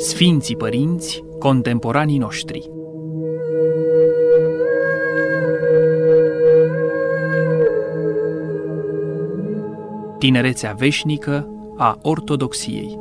Sfinții părinți, contemporanii noștri. Tinerețea veșnică a ortodoxiei.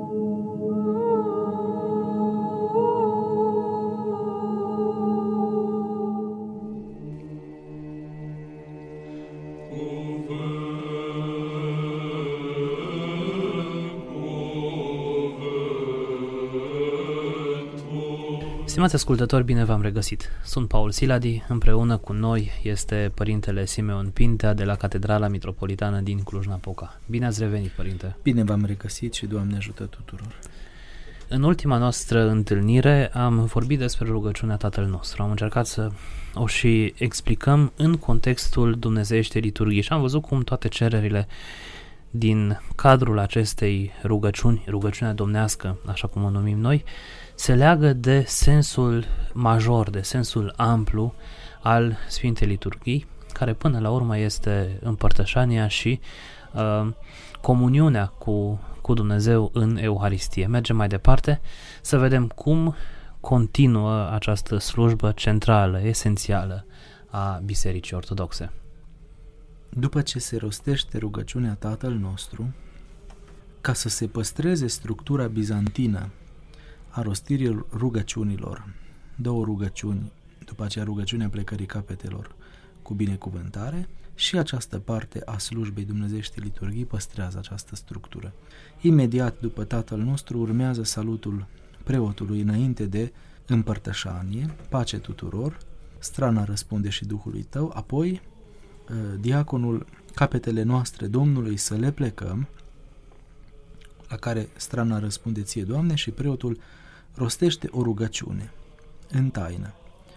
Stimați ascultători, bine v-am regăsit! Sunt Paul Siladi, împreună cu noi este Părintele Simeon Pintea de la Catedrala Mitropolitană din Cluj-Napoca. Bine ați revenit, Părinte! Bine v-am regăsit și Doamne ajută tuturor! În ultima noastră întâlnire am vorbit despre rugăciunea Tatăl nostru. Am încercat să o și explicăm în contextul dumnezeieștei liturghii și am văzut cum toate cererile din cadrul acestei rugăciuni, rugăciunea domnească, așa cum o numim noi, se leagă de sensul major, de sensul amplu al Sfintei Liturghii, care până la urmă este împărtășania și comuniunea cu Dumnezeu în Euharistie. Mergem mai departe să vedem cum continuă această slujbă centrală, esențială a Bisericii Ortodoxe. După ce se rostește rugăciunea Tatăl nostru, ca să se păstreze structura bizantină a rostirii rugăciunilor, două rugăciuni, după aceea rugăciunea plecării capetelor cu binecuvântare, și această parte a slujbei dumnezeieștii liturghii păstrează această structură. Imediat după Tatăl nostru urmează salutul preotului înainte de împărtășanie, pace tuturor, strana răspunde și Duhului tău, apoi diaconul capetele noastre Domnului să le plecăm, la care strana răspunde ție, Doamne, și preotul rostește o rugăciune în taină.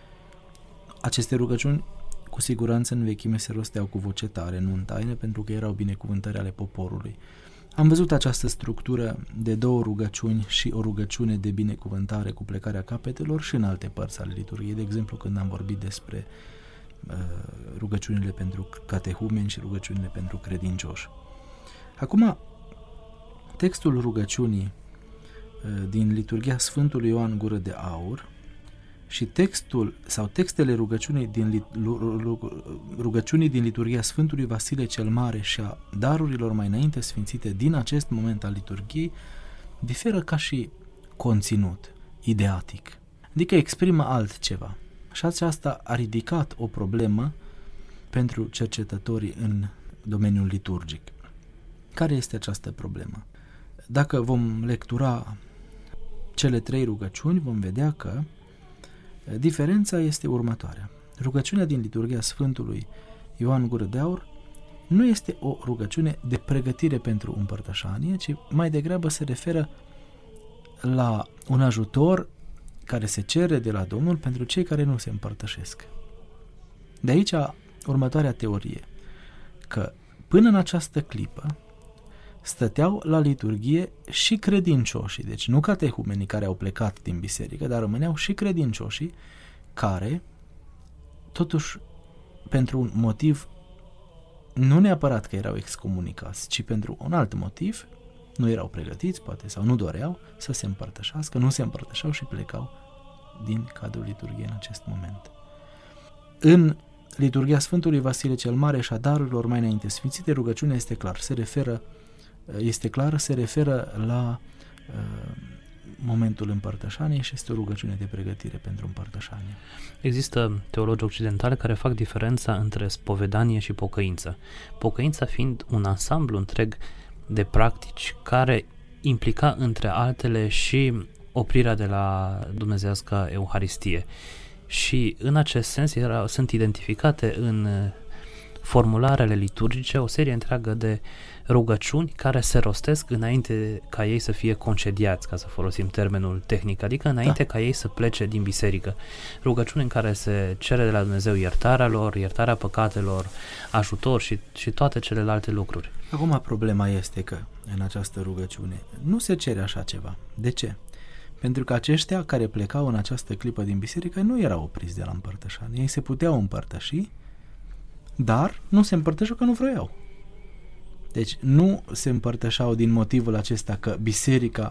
Aceste rugăciuni cu siguranță în vechime se rosteau cu voce tare, nu în taină, pentru că erau binecuvântări ale poporului. Am văzut această structură de două rugăciuni și o rugăciune de binecuvântare cu plecarea capetelor și în alte părți ale liturghiei, de exemplu când am vorbit despre rugăciunile pentru catehumeni și rugăciunile pentru credincioși. Acum, textul rugăciunii din liturghia Sfântului Ioan Gură de Aur și textele rugăciunii din liturghia Sfântului Vasile cel Mare și a darurilor mai înainte sfințite din acest moment al liturghiei diferă ca și conținut ideatic, adică exprimă altceva. Și aceasta a ridicat o problemă pentru cercetătorii în domeniul liturgic. Care este această problemă? Dacă vom lectura cele trei rugăciuni, vom vedea că diferența este următoarea. Rugăciunea din liturghia Sfântului Ioan Gură de Aur nu este o rugăciune de pregătire pentru împărtășanie, ci mai degrabă se referă la un ajutor care se cere de la Domnul pentru cei care nu se împărtășesc. De aici următoarea teorie, că până în această clipă stăteau la liturghie și credincioșii, deci nu catehumenii care au plecat din biserică, dar rămâneau și credincioșii care, totuși, pentru un motiv, nu neapărat că erau excomunicați, ci pentru un alt motiv, nu erau pregătiți, poate, sau nu doreau să se împărtășească, nu se împărtășeau și plecau din cadrul liturghiei în acest moment. În liturghia Sfântului Vasile cel Mare și a darurilor mai înainte sfințite, rugăciunea este clar, se referă la momentul împărtășaniei și este o rugăciune de pregătire pentru împărtășanie. Există teologi occidentali care fac diferența între spovedanie și pocăință. Pocăința fiind un ansamblu întreg de practici care implica între altele și oprirea de la dumnezeiască Euharistie. Și în acest sens sunt identificate în formularele liturgice o serie întreagă de rugăciuni care se rostesc înainte ca ei să fie concediați, ca să folosim termenul tehnic, adică înainte ca ei să plece din biserică. Rugăciuni în care se cere de la Dumnezeu iertarea lor, iertarea păcatelor, ajutor și toate celelalte lucruri. Acum problema este că în această rugăciune nu se cere așa ceva. De ce? Pentru că aceștia care plecau în această clipă din biserică nu erau opriți de la împărtășanie. Ei se puteau împărtăși, dar nu se împărtășeau că nu vroiau. Deci nu se împărtășeau din motivul acesta că biserica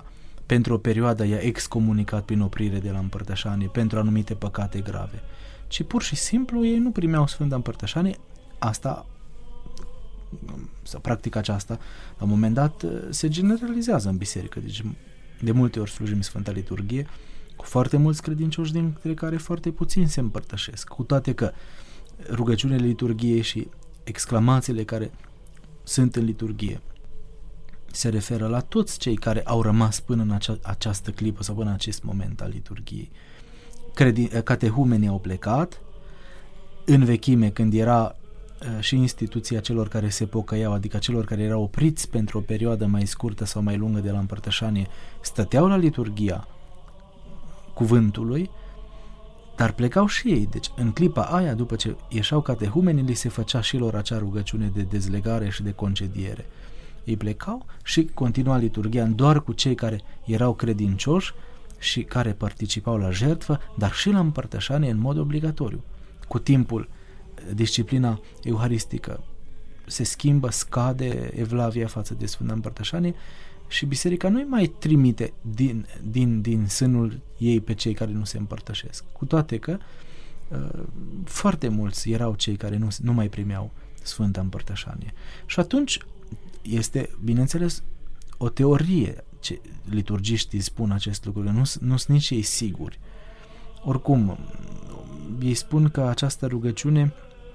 pentru o perioadă i-a excomunicat prin oprire de la împărtășanie pentru anumite păcate grave, ci pur și simplu ei nu primeau Sfânta Împărtășanie. Asta, sau practica aceasta, la un moment dat se generalizează în biserică. Deci de multe ori slujim Sfânta Liturghie cu foarte mulți credincioși, dintre care foarte puțini se împărtășesc, cu toate că rugăciunile liturghiei și exclamațiile care sunt în liturghie se referă la toți cei care au rămas până în această clipă sau până în acest moment al liturghiei. Catehumenii au plecat în vechime, când era și instituția celor care se pocăiau, adică celor care erau opriți pentru o perioadă mai scurtă sau mai lungă de la împărtășanie, stăteau la liturghia cuvântului, dar plecau și ei. Deci în clipa aia, după ce ieșeau catehumenii, li se făcea și lor acea rugăciune de dezlegare și de concediere. Ei plecau și continua liturghia doar cu cei care erau credincioși și care participau la jertfă, dar și la împărtășanie în mod obligatoriu. Cu timpul, disciplina euharistică se schimbă, scade evlavia față de Sfânta Împărtășanie și biserica nu mai trimite din sânul ei pe cei care nu se împărtășesc. Cu toate că foarte mulți erau cei care nu mai primeau Sfânta Împărtășanie. Și atunci este, bineînțeles, o teorie. Liturgiștii spun acest lucru, că nu sunt nici ei siguri. Oricum, ei spun că această rugăciune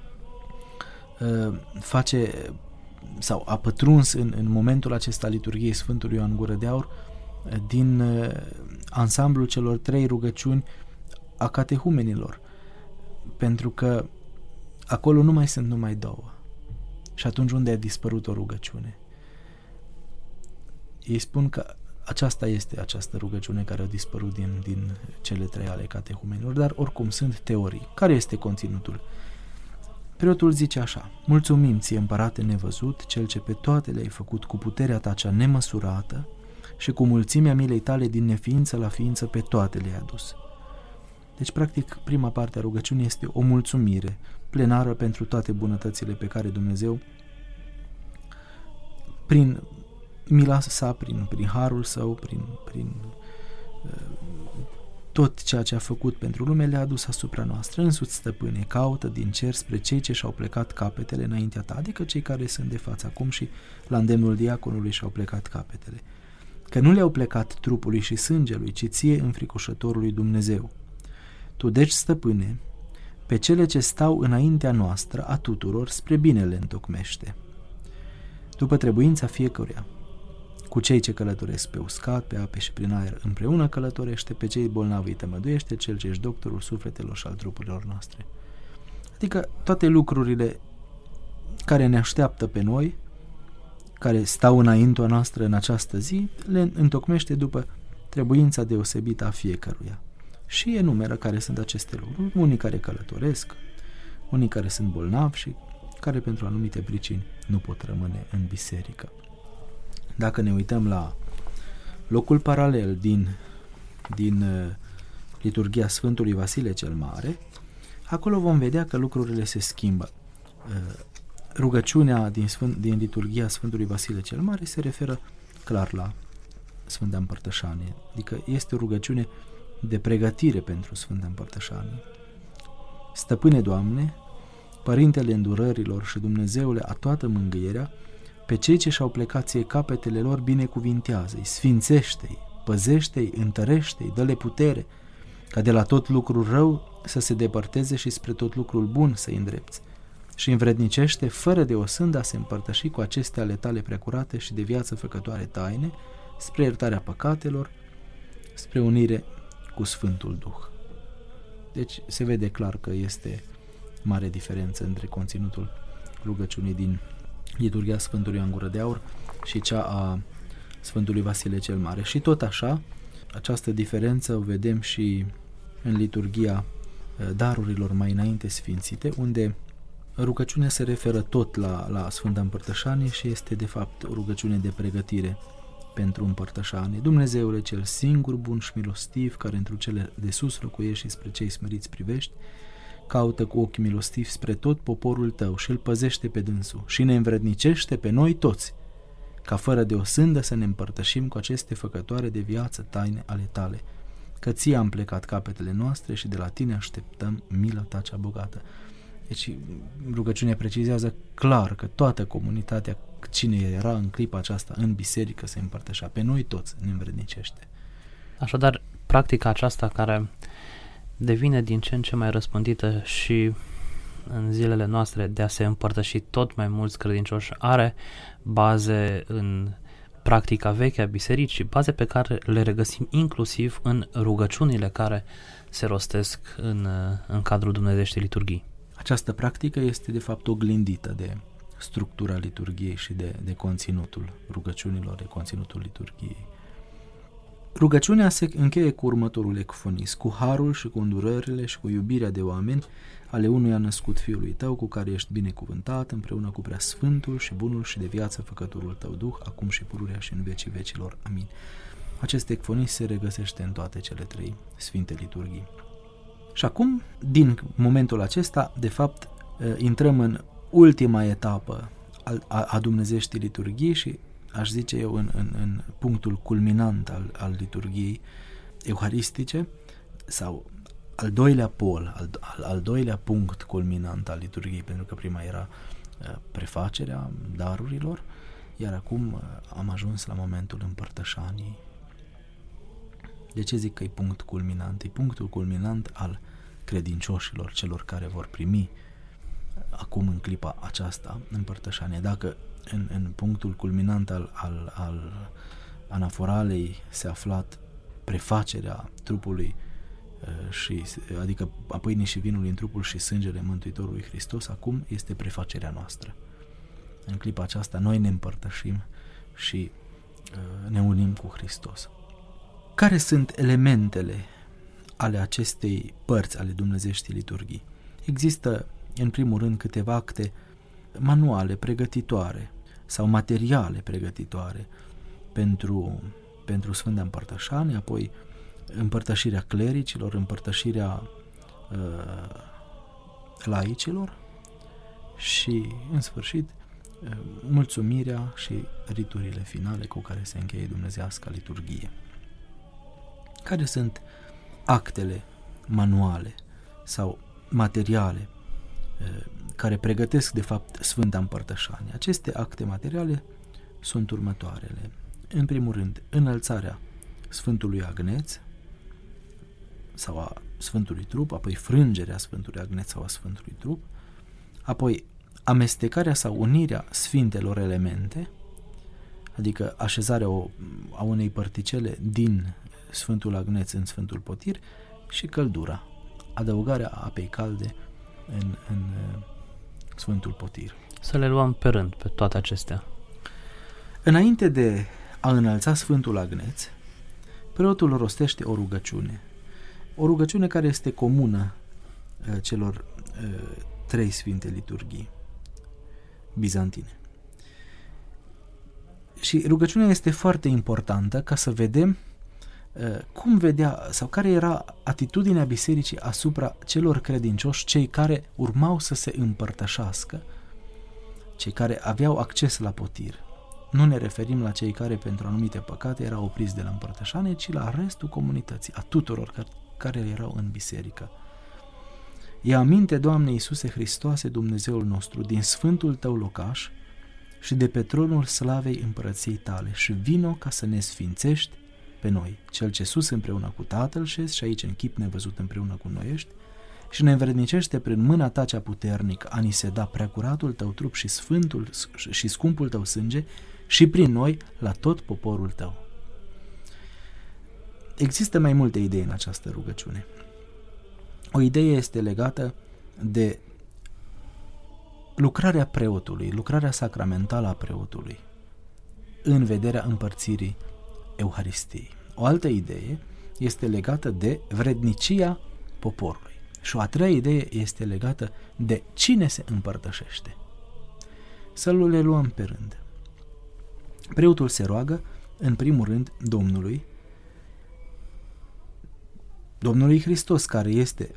face sau a pătruns în momentul acesta liturghiei Sfântului Ioan Gură de Aur din ansamblul celor 3 rugăciuni a catehumenilor, pentru că acolo nu mai sunt numai 2. Și atunci unde a dispărut o rugăciune? Ei spun că aceasta este această rugăciune care a dispărut din cele 3 ale catehumenilor, dar oricum sunt teorii. Care este conținutul? Preotul zice așa: mulțumim ție, împărate nevăzut, cel ce pe toate le-ai făcut cu puterea ta cea nemăsurată și cu mulțimea milei tale din neființă la ființă pe toate le-ai adus. Deci, practic, prima parte a rugăciunii este o mulțumire plenară pentru toate bunătățile pe care Dumnezeu, prin mila sa, prin harul său, prin tot ceea ce a făcut pentru lume, le-a adus asupra noastră. Însuți, Stăpâne, caută din cer spre cei ce și-au plecat capetele înaintea ta, adică cei care sunt de față acum și la îndemnul diaconului și-au plecat capetele, că nu le-au plecat trupului și sângelui, ci ție, înfricoșătorului Dumnezeu. Tu, deci, Stăpâne, pe cele ce stau înaintea noastră a tuturor spre bine le întocmește, după trebuința fiecăruia. Cu cei ce călătoresc pe uscat, pe ape și prin aer împreună călătorește, pe cei bolnavi îi tămăduiește, cel ce ești doctorul sufletelor și al trupurilor noastre. Adică toate lucrurile care ne așteaptă pe noi, care stau înaintea noastră în această zi, le întocmește după trebuința deosebită a fiecăruia. Și enumeră care sunt aceste lucruri, unii care călătoresc, unii care sunt bolnavi și care pentru anumite pricini nu pot rămâne în biserică. Dacă ne uităm la locul paralel din liturghia Sfântului Vasile cel Mare, acolo vom vedea că lucrurile se schimbă. Rugăciunea din liturghia Sfântului Vasile cel Mare se referă clar la Sfânta Împărtășanie, adică este o rugăciune de pregătire pentru Sfânta Împărtășanie. Stăpâne, Doamne, Părintele îndurărilor și Dumnezeule a toată mângâierea, pe cei ce și-au plecat ție capetele lor binecuvintează-i, sfințește-i, păzește-i, întărește-i, dă-le putere, ca de la tot lucru rău să se depărteze și spre tot lucrul bun să-i îndrepți, și învrednicește fără de o sândă a se împărtăși cu acestea ale tale preacurate și de viață făcătoare taine, spre iertarea păcatelor, spre unire cu Sfântul Duh. Deci se vede clar că este mare diferență între conținutul rugăciunii din liturghia Sfântului Ioan Gură de Aur și cea a Sfântului Vasile cel Mare. Și tot așa, această diferență o vedem și în liturghia darurilor mai înainte sfințite, unde rugăciunea se referă tot la Sfânta Împărtășanie și este de fapt o rugăciune de pregătire pentru împărtășanie. Dumnezeule cel singur, bun și milostiv, care într-o cele de sus locuiești și spre cei smeriți privești, caută cu ochi milostivi spre tot poporul tău și îl păzește pe dânsul și ne învrednicește pe noi toți, ca fără de o sândă să ne împărtășim cu aceste făcătoare de viață taine ale tale, că ție am plecat capetele noastre și de la tine așteptăm mila ta cea bogată. Deci rugăciunea precizează clar că toată comunitatea, cine era în clipa aceasta în biserică, se împărtășea. Pe noi toți ne învrednicește. Așadar, practica aceasta care devine din ce în ce mai răspândită și în zilele noastre de a se împărtăși tot mai mulți credincioși are baze în practica veche a bisericii, baze pe care le regăsim inclusiv în rugăciunile care se rostesc în cadrul dumnezeieștii liturghii. Această practică este de fapt oglindită de structura liturghiei și de conținutul rugăciunilor, de conținutul liturghiei. Rugăciunea se încheie cu următorul ecfonis: cu harul și cu îndurările și cu iubirea de oameni ale unuia născut Fiului tău, cu care ești binecuvântat împreună cu Preasfântul și bunul și de viață făcătorul tău Duh, acum și pururea și în vecii vecilor. Amin. Acest ecfonis se regăsește în toate cele trei sfinte liturghii. Și acum, din momentul acesta, de fapt, intrăm în ultima etapă a dumnezeieștii liturghii și aș zice eu în punctul culminant al liturghiei euharistice, sau al doilea pol, al doilea punct culminant al liturghiei, pentru că prima era prefacerea darurilor, iar acum am ajuns la momentul împărtășanii. De ce zic că e punct culminant? E punctul culminant al credincioșilor, celor care vor primi acum în clipa aceasta împărtășanie. Dacă în punctul culminant al anaforalei se aflat prefacerea trupului adică a pâinii și vinului în trupul și sângele Mântuitorului Hristos, acum este prefacerea noastră. În clipa aceasta noi ne împărtășim și ne unim cu Hristos. Care sunt elementele ale acestei părți ale dumnezeieștii liturghii? Există, în primul rând, câteva acte manuale pregătitoare sau materiale pregătitoare pentru Sfânta Împărtășanie, apoi împărtășirea clericilor, împărtășirea laicilor și, în sfârșit, mulțumirea și riturile finale cu care se încheie dumnezeiasca liturghie. Care sunt actele manuale sau materiale care pregătesc, de fapt, Sfânta Împărtășanie? Aceste acte materiale sunt următoarele. În primul rând, înălțarea Sfântului Agneț sau a Sfântului Trup, apoi frângerea Sfântului Agneț sau a Sfântului Trup, apoi amestecarea sau unirea sfintelor elemente, adică așezarea a unei particele din Sfântul Agneț în Sfântul Potir, și căldura, adăugarea apei calde în Sfântul Potir. Să le luăm pe rând, pe toate acestea. Înainte de a înălța Sfântul Agneț, preotul rostește o rugăciune care este comună celor trei sfinte liturghii bizantine. Și rugăciunea este foarte importantă ca să vedem cum vedea sau care era atitudinea bisericii asupra celor credincioși, cei care urmau să se împărtășească, cei care aveau acces la potir. Nu ne referim la cei care pentru anumite păcate erau opriți de la împărtășanie, ci la restul comunității, a tuturor care erau în biserică. Ia aminte, Doamne Iisuse Hristoase, Dumnezeul nostru, din sfântul Tău locaș și de pe tronul slavei împărăției Tale și vino ca să ne sfințești pe noi, Cel ce sus împreună cu Tatăl șezi și aici în chip nevăzut împreună cu noi ești, și ne învrednicește prin mâna Ta cea puternică a ni se da preacuratul Tău trup și sfântul și scumpul Tău sânge și prin noi la tot poporul Tău. Există mai multe idei în această rugăciune. O idee este legată de lucrarea preotului, lucrarea sacramentală a preotului în vederea împărțirii Euharistiei. O altă idee este legată de vrednicia poporului. Și o a treia idee este legată de cine se împărtășește. Să le luăm pe rând. Preotul se roagă, în primul rând, Domnului Hristos, care este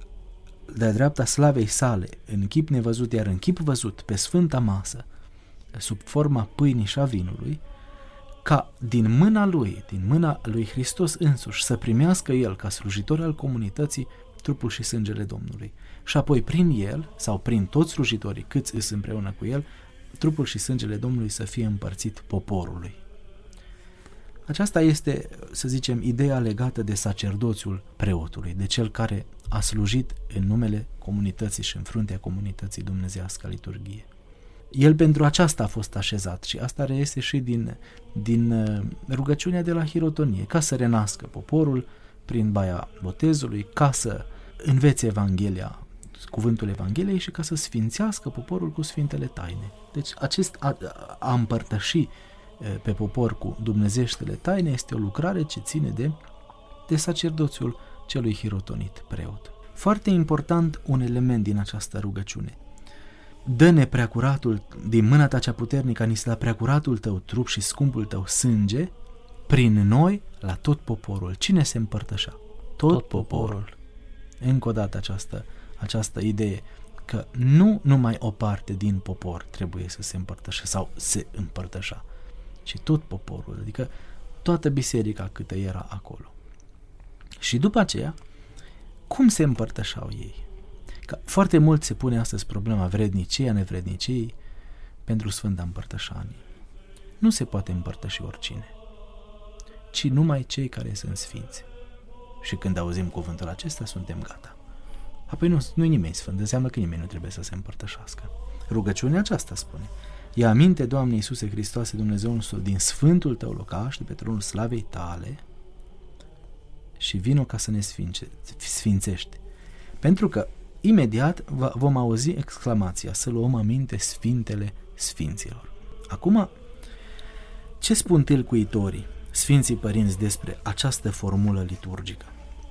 de-a dreapta slavei sale, în chip nevăzut, iar în chip văzut, pe sfânta masă, sub forma pâinii și a vinului, ca din mâna lui Hristos însuși, să primească el, ca slujitor al comunității, trupul și sângele Domnului. Și apoi prin el, sau prin toți slujitorii câți îs împreună cu el, trupul și sângele Domnului să fie împărțit poporului. Aceasta este, să zicem, ideea legată de sacerdoțiul preotului, de cel care a slujit în numele comunității și în fruntea comunității dumnezeiască a liturghie. El pentru aceasta a fost așezat și asta reiese și din rugăciunea de la hirotonie, ca să renască poporul prin baia botezului, ca să învețe Evanghelia, cuvântul Evangheliei și ca să sfințească poporul cu sfintele taine. Deci acest a împărtăși pe popor cu dumnezeieștele taine este o lucrare ce ține de sacerdoțiul celui hirotonit preot. Foarte important un element din această rugăciune. Dă-ne preacuratul, din mâna ta cea puternică, ni se da preacuratul tău trup și scumpul tău sânge, prin noi, la tot poporul. Cine se împărtășea? Tot poporul. Încă o dată această idee că nu numai o parte din popor trebuie să se împărtășe sau se împărtășa, ci tot poporul, adică toată biserica câtă era acolo. Și după aceea, cum se împărtășau ei? Că foarte mult se pune astăzi problema vredniciei, a nevredniciei pentru Sfânta Împărtășanie. Nu se poate împărtăși oricine, ci numai cei care sunt sfinți. Și când auzim cuvântul acesta, suntem gata. Apoi nu-i nimeni sfânt, înseamnă că nimeni nu trebuie să se împărtășească. Rugăciunea aceasta spune: ia aminte, Doamne Iisuse Hristoase, Dumnezeul nostru, din sfântul tău locaș, de pe tronul slavei tale, și vino ca să ne sfințești. Pentru că imediat vom auzi exclamația: să luăm aminte sfintele sfinților. Acum, ce spun tâlcuitorii, Sfinții Părinți, despre această formulă liturgică?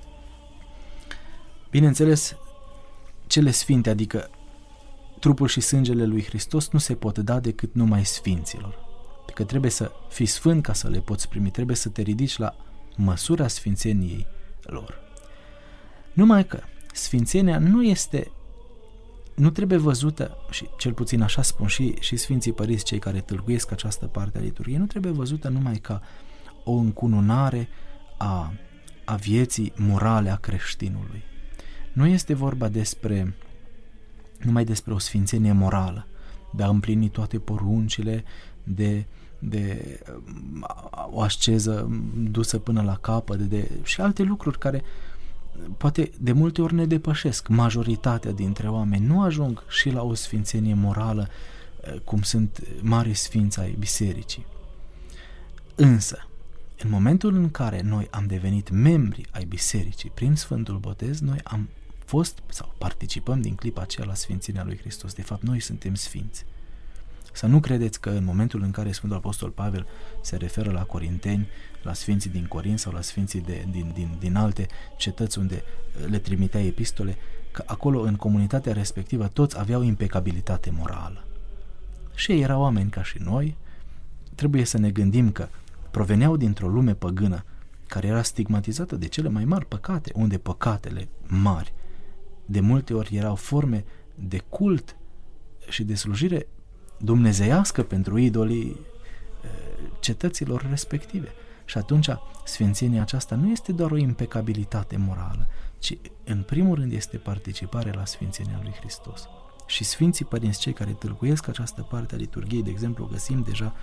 Bineînțeles, cele sfinte, adică trupul și sângele lui Hristos, nu se pot da decât numai sfinților. Adică trebuie să fii sfânt ca să le poți primi, trebuie să te ridici la măsura sfințeniei lor. Numai că sfințenia nu trebuie văzută, și cel puțin așa spun și Sfinții Părinți, cei care tâlcuiesc această parte a liturgiei, nu trebuie văzută numai ca o încununare a vieții morale a creștinului. Nu este vorba numai despre o sfințenie morală, de a împlini toate poruncile, de o asceză dusă până la capăt, și alte lucruri care poate de multe ori ne depășesc. Majoritatea dintre oameni nu ajung și la o sfințenie morală cum sunt mari sfinți ai bisericii. Însă, în momentul în care noi am devenit membri ai bisericii prin Sfântul Botez, noi am fost sau participăm din clipa aceea la sfințenia lui Hristos. De fapt, noi suntem sfinți. Să nu credeți că în momentul în care Sfântul Apostol Pavel se referă la corinteni, la sfinții din Corint sau la sfinții din alte cetăți unde le trimitea epistole, că acolo în comunitatea respectivă toți aveau impecabilitate morală. Și ei erau oameni ca și noi. Trebuie să ne gândim că proveneau dintr-o lume păgână care era stigmatizată de cele mai mari păcate, unde păcatele mari de multe ori erau forme de cult și de slujire dumnezeiască pentru idolii cetăților respective. Și atunci sfințenia aceasta nu este doar o impecabilitate morală, ci în primul rând este participare la sfințenia lui Hristos. Și Sfinții Părinți, cei care tâlcuiesc această parte a liturghiei, de exemplu, găsim deja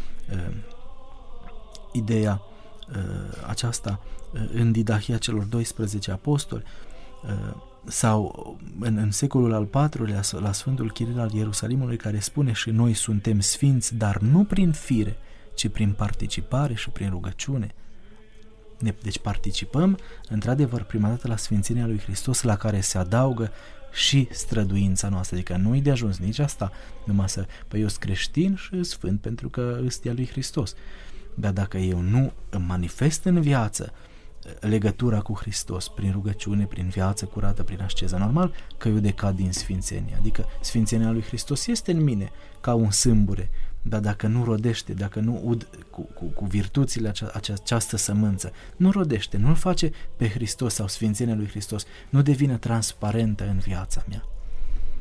ideea aceasta în Didahia celor 12 apostoli, sau în secolul al IV-lea la Sfântul Chiril al Ierusalimului, care spune: și noi suntem sfinți, dar nu prin fire, ci prin participare și prin rugăciune. Deci participăm într-adevăr prima dată la sfințenia lui Hristos, la care se adaugă și străduința noastră. Adică nu-i de ajuns nici asta, numai eu sunt creștin și sfânt pentru că îți lui Hristos. Dar dacă eu nu îmi manifest în viață legătura cu Hristos prin rugăciune, prin viață curată, prin asceză, normal că eu decad din sfințenie. Adică sfințenia lui Hristos este în mine ca un sâmbure, dar dacă nu rodește, dacă nu ud cu virtuțile această sămânță, nu rodește, nu-L face pe Hristos sau sfințenia lui Hristos, nu devine transparentă în viața mea.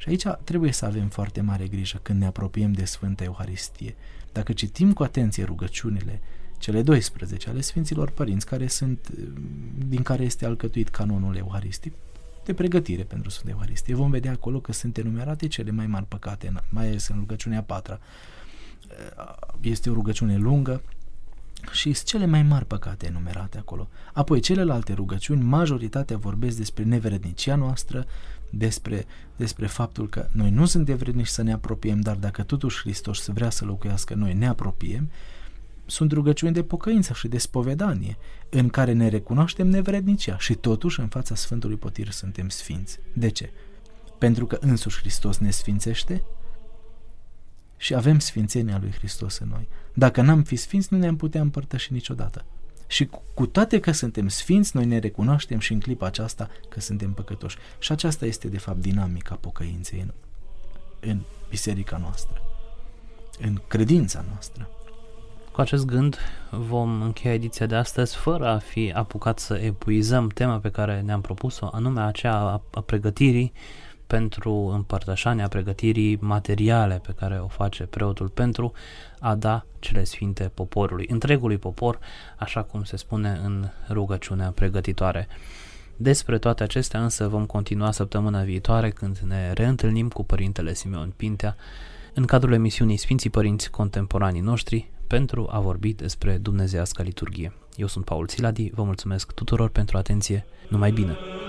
Și aici trebuie să avem foarte mare grijă când ne apropiem de Sfânta Euharistie. Dacă citim cu atenție rugăciunile, cele 12 ale Sfinților Părinți, din care este alcătuit canonul euharistic, de pregătire pentru Sfânta Euharistie, vom vedea acolo că sunt enumerate cele mai mari păcate, mai ales în rugăciunea a 4-a. Este o rugăciune lungă și sunt cele mai mari păcate enumerate acolo. Apoi celelalte rugăciuni, majoritatea vorbesc despre nevrednicia noastră, despre faptul că noi nu suntem vrednici să ne apropiem, dar dacă totuși Hristos vrea să locuiască, noi ne apropiem. Sunt rugăciuni de pocăință și de spovedanie, în care ne recunoaștem nevrednicia și totuși în fața Sfântului Potir suntem sfinți. De ce? Pentru că însuși Hristos ne sfințește și avem sfințenia lui Hristos în noi. Dacă n-am fi sfinți, nu ne-am putea împărtăși niciodată. Și cu toate că suntem sfinți, noi ne recunoaștem și în clipa aceasta că suntem păcătoși. Și aceasta este de fapt dinamica pocăinței în biserica noastră, în credința noastră. Cu acest gând vom încheia ediția de astăzi fără a fi apucat să epuizăm tema pe care ne-am propus-o, anume aceea a pregătirii pentru împărtășania, pregătirii materiale pe care o face preotul pentru a da cele sfinte poporului, întregului popor, așa cum se spune în rugăciunea pregătitoare. Despre toate acestea însă vom continua săptămâna viitoare, când ne reîntâlnim cu Părintele Simeon Pintea în cadrul emisiunii Sfinții Părinți Contemporanii Noștri, pentru a vorbi despre dumnezeiasca liturghie. Eu sunt Paul Țiladi, vă mulțumesc tuturor pentru atenție, numai bine!